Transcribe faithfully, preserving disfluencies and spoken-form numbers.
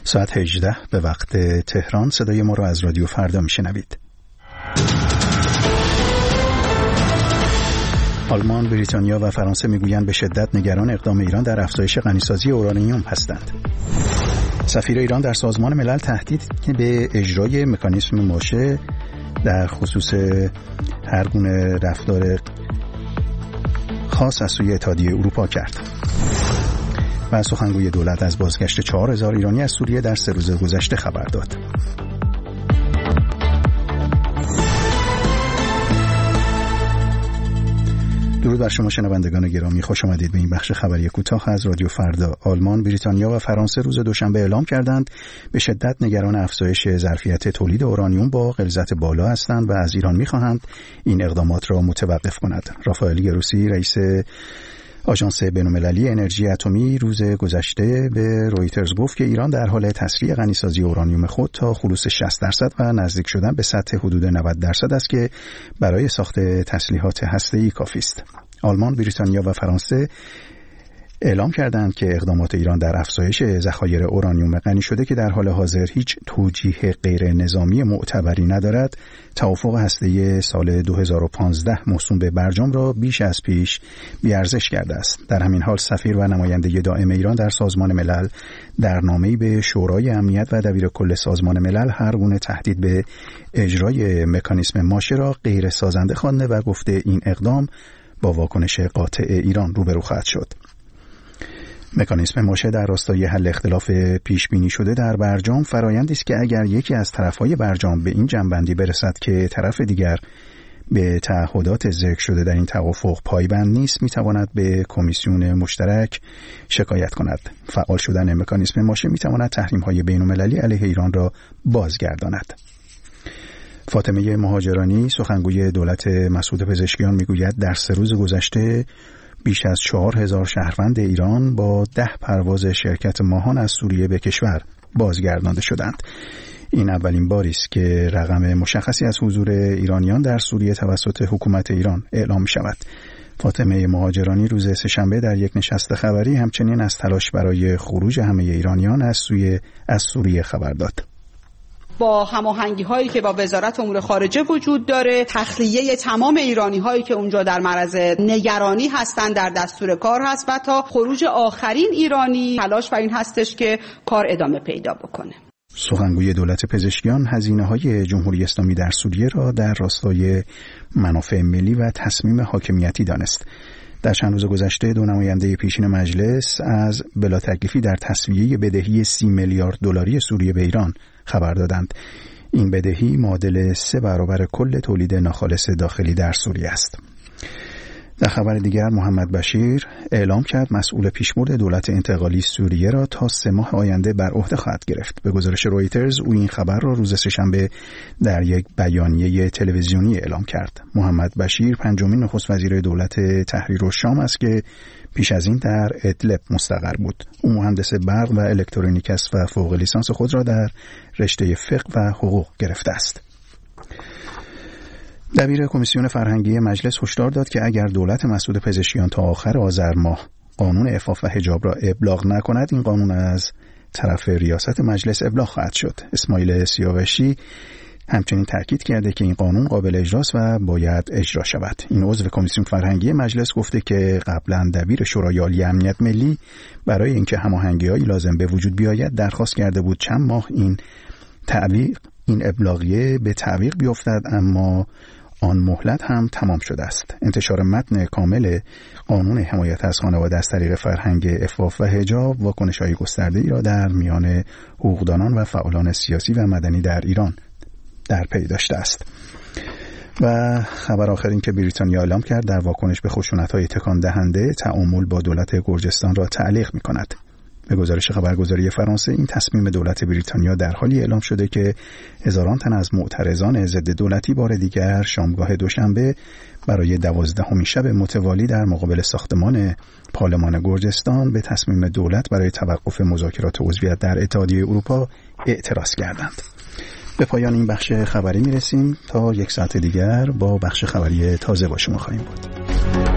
ساعت هجده به وقت تهران. صدای ما را از رادیو فردا میشنوید. آلمان، بریتانیا و فرانسه میگویند به شدت نگران اقدام ایران در افزایش غنیسازی اورانیوم هستند. سفیر ایران در سازمان ملل تهدید به اجرای مکانیزم ماشه در خصوص هر گونه رفتار خاص از سوی اتحادیه اروپا کرد. و سخنگوی دولت از بازگشت چهار هزار ایرانی از سوریه در سه روز گذشته خبر داد. درود بر شما شنوندگان گرامی، خوش آمدید به این بخش خبری کوتاه از رادیو فردا. آلمان، بریتانیا و فرانسه روز دوشنبه اعلام کردند به شدت نگران افزایش ظرفیت تولید اورانیوم با غلظت بالا هستند و از ایران می‌خواهند این اقدامات را متوقف کند. رافائل گروسی، رئیس آژانس بین‌المللی انرژی اتمی، روز گذشته به رویترز گفت که ایران در حال تسریع غنیسازی اورانیوم خود تا خلوص شصت درصد و نزدیک شدن به سطح حدود نود درصد است که برای ساخت تسلیحات هسته‌ای کافی است. آلمان، بریتانیا و فرانسه اعلام کردند که اقدامات ایران در افزایش ذخایر اورانیوم غنی شده که در حال حاضر هیچ توجیه غیر نظامی معتبری ندارد، توافق هسته‌ای سال دو هزار و پانزده موسوم به برجام را بیش از پیش بی‌ارزش کرده است. در همین حال سفیر و نماینده دائم ایران در سازمان ملل در نامه‌ای به شورای امنیت و دبیرکل سازمان ملل هر گونه تهدید به اجرای مکانیزم ماشه را غیر سازنده خوانده و گفته این اقدام با واکنش قاطع ایران روبرو خواهد شد. مکانیزم ماشه در راستای حل اختلاف پیش بینی شده در برجام فرآیندی است که اگر یکی از طرف‌های برجام به این جنبندی برسد که طرف دیگر به تعهدات ذکر شده در این توافق پایبند نیست، میتواند به کمیسیون مشترک شکایت کند. فعال شدن مکانیزم ماشه میتواند تحریم‌های بین‌المللی علیه ایران را بازگرداند. فاطمه مهاجرانی، سخنگوی دولت مسعود پزشکیان، میگوید در سه روز گذشته بیش از چهار هزار شهروند ایران با ده پرواز شرکت ماهان از سوریه به کشور بازگردانده شدند. این اولین باری است که رقم مشخصی از حضور ایرانیان در سوریه توسط حکومت ایران اعلام می شود. فاطمه مهاجرانی روز سه‌شنبه در یک نشست خبری همچنین از تلاش برای خروج همه ایرانیان از سوی از سوریه خبر داد. با هماهنگی هایی که با وزارت امور خارجه وجود داره، تخلیه تمام ایرانی هایی که اونجا در معرض نگرانی هستند در دستور کار هست و تا خروج آخرین ایرانی تلاش بر این هستش که کار ادامه پیدا بکنه. سخنگوی دولت پزشکیان هزینه‌های جمهوری اسلامی در سوریه را در راستای منافع ملی و تصمیم حاکمیتی دانست. در چند روز گذشته دو نماینده پیشین مجلس از بلا تکلیفی در تسویه بدهی سی میلیارد دلاری سوریه به ایران خبر دادند. این بدهی معادل سه برابر کل تولید ناخالص داخلی در سوریه است. در خبر دیگر، محمد بشیر اعلام کرد مسئول پیشبرد دولت انتقالی سوریه را تا سه ماه آینده بر عهده خواهد گرفت. به گزارش رویترز او این خبر را روز سه‌شنبه در یک بیانیه تلویزیونی اعلام کرد. محمد بشیر پنجمین نخست وزیر دولت تحریرالشام است که پیش از این در ادلب مستقر بود. او مهندس برق و الکترونیک است و فوق لیسانس خود را در رشته فقه و حقوق گرفته است. دبیر کمیسیون فرهنگی مجلس هشدار داد که اگر دولت مسعود پزشکیان تا آخر آذر ماه قانون عفاف و حجاب را ابلاغ نکند، این قانون از طرف ریاست مجلس ابلاغ خواهد شد. اسماعیل سیاوشی همچنین تاکید کرده که این قانون قابل اجراست و باید اجرا شود. این عضو کمیسیون فرهنگی مجلس گفته که قبلا دبیر شورای عالی امنیت ملی برای اینکه هماهنگی‌های لازم به وجود بیاید درخواست کرده بود چند ماه این تعویق این ابلاغیه به تعویق بیفتد، اما آن مهلت هم تمام شده است. انتشار متن کامل قانون حمایت از خانواده از طریق فرهنگ عفاف و حجاب واکنش‌های گسترده‌ای را در میان حقوقدانان و فعالان سیاسی و مدنی در ایران در پی داشته است. و خبر آخر این که بریتانیا اعلام کرد در واکنش به خشونت‌های تکان دهنده تعامل با دولت گرجستان را تعلیق می‌کند. به گزارش خبرگزاری فرانسه، این تصمیم دولت بریتانیا در حالی اعلام شده که هزاران تن از معترضان ضد دولتی بار دیگر شامگاه دوشنبه برای دوازدهمین شب متوالی در مقابل ساختمان پارلمان گرجستان به تصمیم دولت برای توقف مذاکرات عضویت در اتحادیه اروپا اعتراض کردند. به پایان این بخش خبری میرسیم. تا یک ساعت دیگر با بخش خبری تازه با شما خواهیم بود.